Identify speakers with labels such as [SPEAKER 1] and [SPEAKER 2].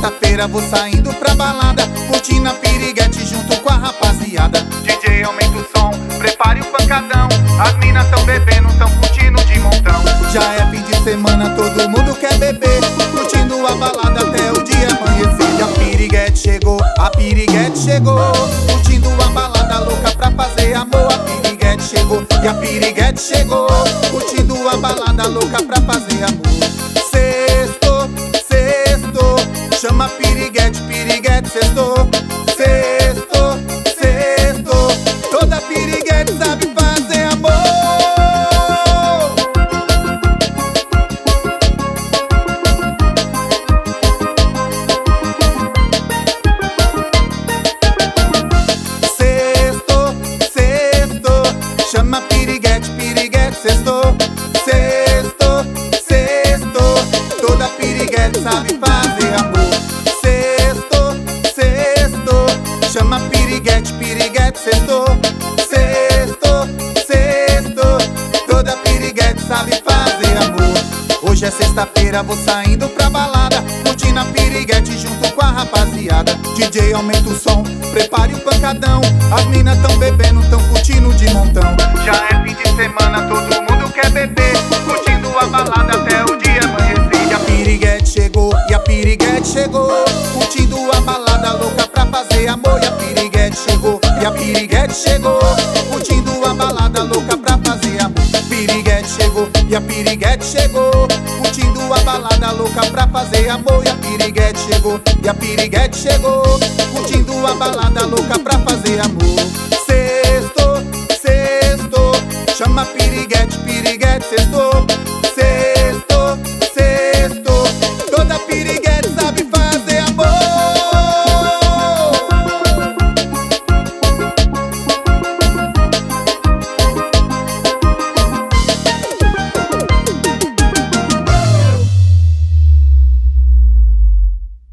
[SPEAKER 1] sexta-feira vou saindo pra balada, curtindo a piriguete junto com a rapaziada. DJ aumenta o som, prepare o pancadão, as minas tão bebendo, tão curtindo de montão. Já é fim de semana, todo mundo quer beber, curtindo a balada até o dia amanhecer. E a piriguete chegou, a piriguete chegou, curtindo a balada louca pra fazer amor. A piriguete chegou, e a piriguete chegou, curtindo a balada louca pra fazer amor. Sextou, sextou, chama a piriguete, piriguete sextou. Sextou, sextou, toda piriguete sabe fazer amor. Sextou, sextou, chama a piriguete, piriguete sextou. Sextou, sextou, toda piriguete sabe fazer amor. Sextou, sextou, chama a piriguete, piriguete sextou. Sextou, sextou, toda piriguete sabe fazer amor. Hoje é sexta-feira, vou saindo pra balada, curtindo a piriguete junto com a rapaziada. DJ aumenta o som, prepare o pancadão, as minas tão bebendo, tão curtindo de montão. Já é fim de semana, todo mundo quer beber, curtindo a balada até o dia amanhecer. E a piriguete chegou, e a piriguete chegou, curtindo a balada louca pra fazer amor. E a piriguete chegou, e a piriguete chegou, curtindo a balada louca pra fazer amor. Piriguete chegou, e a piriguete chegou, curtindo a balada louca pra fazer amor. E a piriguete chegou, e a piriguete chegou, curtindo a balada louca pra fazer amor.